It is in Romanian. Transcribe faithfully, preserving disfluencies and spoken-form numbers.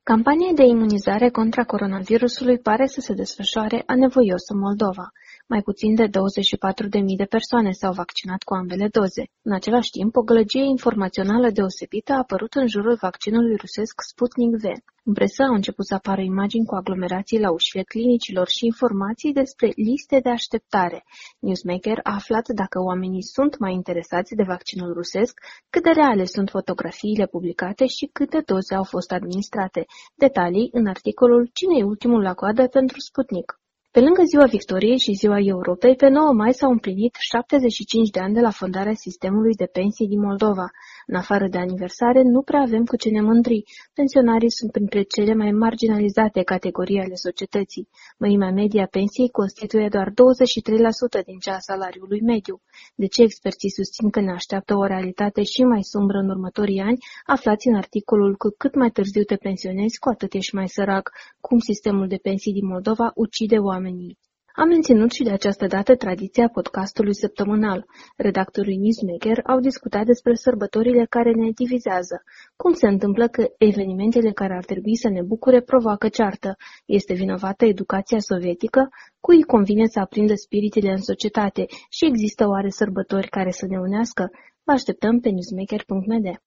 Campania de imunizare contra coronavirusului pare să se desfășoare anevoios în Moldova. Mai puțin de douăzeci și patru de mii de persoane s-au vaccinat cu ambele doze. În același timp, o gălăgie informațională deosebită a apărut în jurul vaccinului rusesc Sputnik V. În presă au început să apară imagini cu aglomerații la ușile clinicilor și informații despre liste de așteptare. Newsmaker a aflat dacă oamenii sunt mai interesați de vaccinul rusesc, cât de reale sunt fotografiile publicate și câte doze au fost administrate. Detalii în articolul Cine e ultimul la coadă pentru Sputnik. Pe lângă Ziua Victoriei și Ziua Europei, pe nouă mai s-au împlinit șaptezeci și cinci de ani de la fondarea sistemului de pensii din Moldova. În afară de aniversare, nu prea avem cu ce ne mândri. Pensionarii sunt printre cele mai marginalizate categorii ale societății. Mărimea medie a pensiei constituie doar douăzeci și trei la sută din cea a salariului mediu. De ce experții susțin că ne așteaptă o realitate și mai sumbră în următorii ani? Aflați în articolul Cu cât mai târziu te pensionezi, cu atât ești mai sărac. Cum sistemul de pensii din Moldova ucide oamenii. Am menținut și de această dată tradiția podcastului săptămânal. Redactorii Newsmaker au discutat despre sărbătorile care ne divizează. Cum se întâmplă că evenimentele care ar trebui să ne bucure provoacă ceartă? Este vinovată educația sovietică? Cui îi convine să aprindă spiritele în societate? Și există oare sărbători care să ne unească? Vă așteptăm pe newsmaker punct m d.